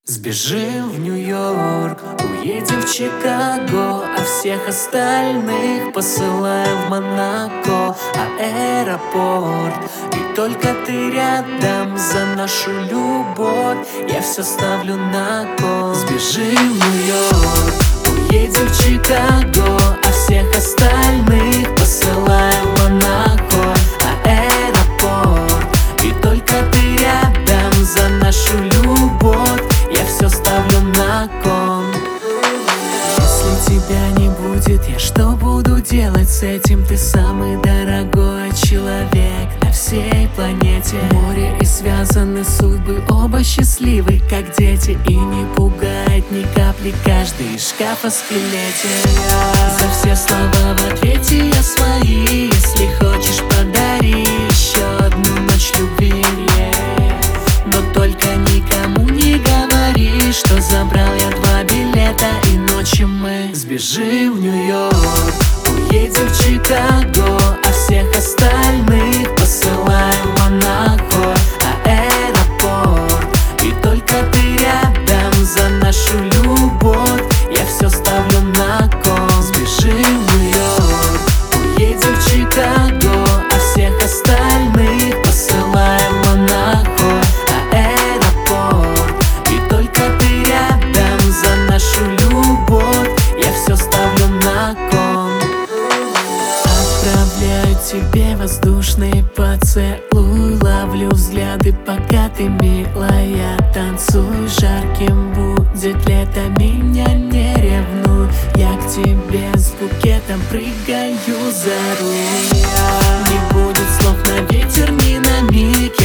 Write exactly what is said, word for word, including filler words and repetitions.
Сбежим в Нью-Йорк, уедем в Чикаго, а всех остальных посылаем в Монако. Аэропорт, и только ты рядом, за нашу любовь я все ставлю на кон. Сбежим в Нью-Йорк, уедем в Чикаго, а всех остальных посылаем в Монако. Аэропорт, и только ты рядом, за нашу любовь я все ставлю на кон. Если тебя не будет, я что буду делать с этим? Ты самый дорогой человек на всей планете. Море и связаны судьбы, оба счастливы, как дети. И не пугает ни капли каждый из шкафа скелете. За все слова в ответе я свои. Если хочешь, подари еще одну ночь любви. Но только никому не говори, что забрал я два билета, и ночью мы сбежим в Нью-Йорк, уедем в Чикаго, а всех остальных посылаем в Монако. Аэропорт, и только ты рядом, за нашу любовь я все ставлю на кон. Сбежим в Нью-Йорк, уедем в Чикаго, а всех остальных посылаем в Монако. Нашу любовь я все ставлю на кон. Отправляю тебе воздушный поцелуй, ловлю взгляды, пока ты милая. Танцуй, жарким будет лето, меня не ревнуй. Я к тебе с букетом прыгаю за руль. Не будет слов на ветер ни на миг.